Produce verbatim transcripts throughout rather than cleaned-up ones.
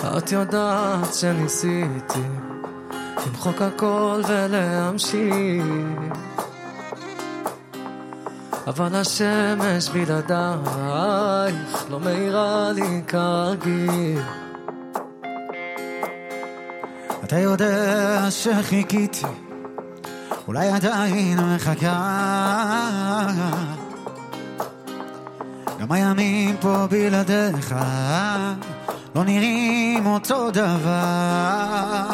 את יודעת שניסיתי למחוק הכל ולהמשיך, אבל השמש בלעדייך לא מאירה לי כרגיל. אתה יודע שחיכיתי, אולי עדיין מחכה, גם הימים פה בלעדיך לא נראים אותו דבר.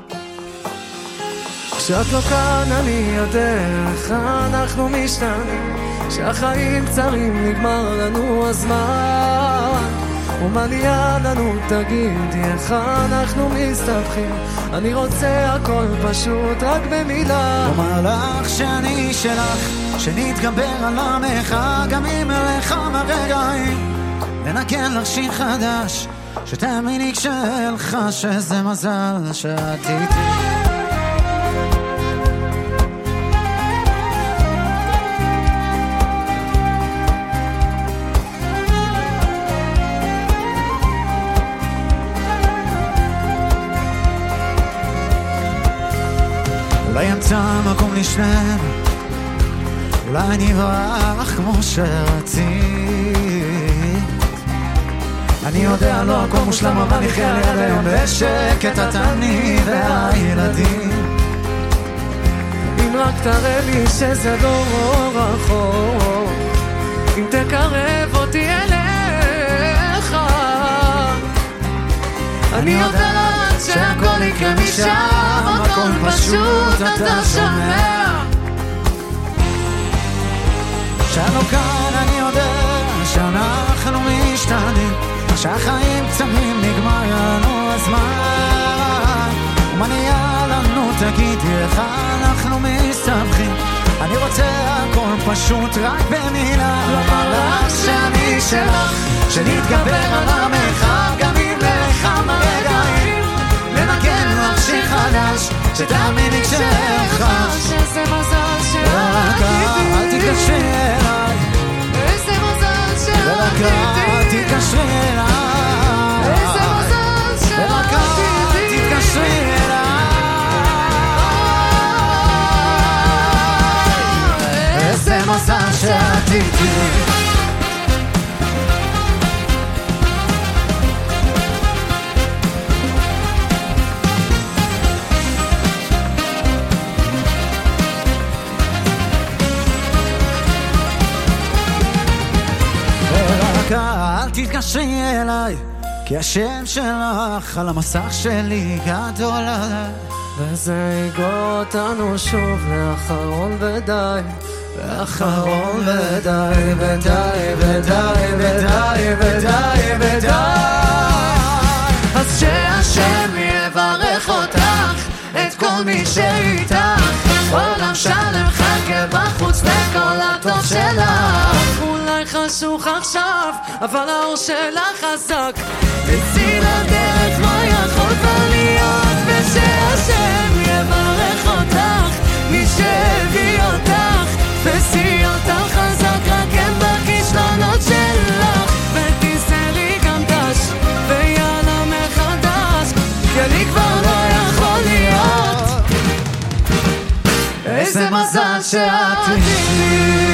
כשאת לא כאן אני יודע איך אנחנו משתנים, שהחיים קצרים נגמר לנו הזמן, ומה נהיה לנו תגידי איך אנחנו מסתבכים. אני רוצה הכל פשוט רק במילה, אומר לך שאני שלך, שנתגבר על עמך גם אם אליך מרגעים, לנגן לך שיר חדש שתאמיני כשאלך שזה מזל שאת איתי. אולי ימצא מקום לשנינו, אולי נברח כמו שרצית. אני יודע לא הכל מושלם, אבל נחיה ליד היום בשקט, אתה אני והילדים. אם רק תראה לי שזה לא רחוק, אם תקרב אותי אליך, אני יודעת שהכל יקרה משם, הכל פשוט אתה שומע. שאנו כאן אני יודע שאנחנו משתנים, שהחיים קצרים נגמר לנו הזמן, ומה נהיה לנו תגידי איך אנחנו מסתבכים. אני רוצה הכל פשוט רק במילה, לומר לך שאני שלך, שנתגבר על עמך גם אם לך מרגעים, לנגן לך שיר חדש שתאמיני כשאחש שזה מזל רק אל תתקשרי אליי, איזה מזל רק אל תתקשרי אליי, איזה מזל רק אל תתקשרי אליי, איזה מזל שאת איתי. אל תתקשרי אליי, כי השם שלך על המסך שלי גדול עליי, וזה יגרור אותנו שוב לאחרון ודי, לאחרון ודי ודי ודי ודי ודי ודי. אז שהשם יברך אותך, את כל מי שאיתך, עולם שלם חכה בחוץ לכל הטוב שלך. אולי חשוך עכשיו, אבל האור שלך חזק, תצאי לדרך לא יכול כבר להיות, ושהשם יברך אותך, מי שהביא אותך, תעשי אותך חזק, רק הם בכישלונות שלך, ותיסרי גם דש, ויאללה מחדש, כי אני כבר לא יכול להיות. איזה מזל שאת איתי.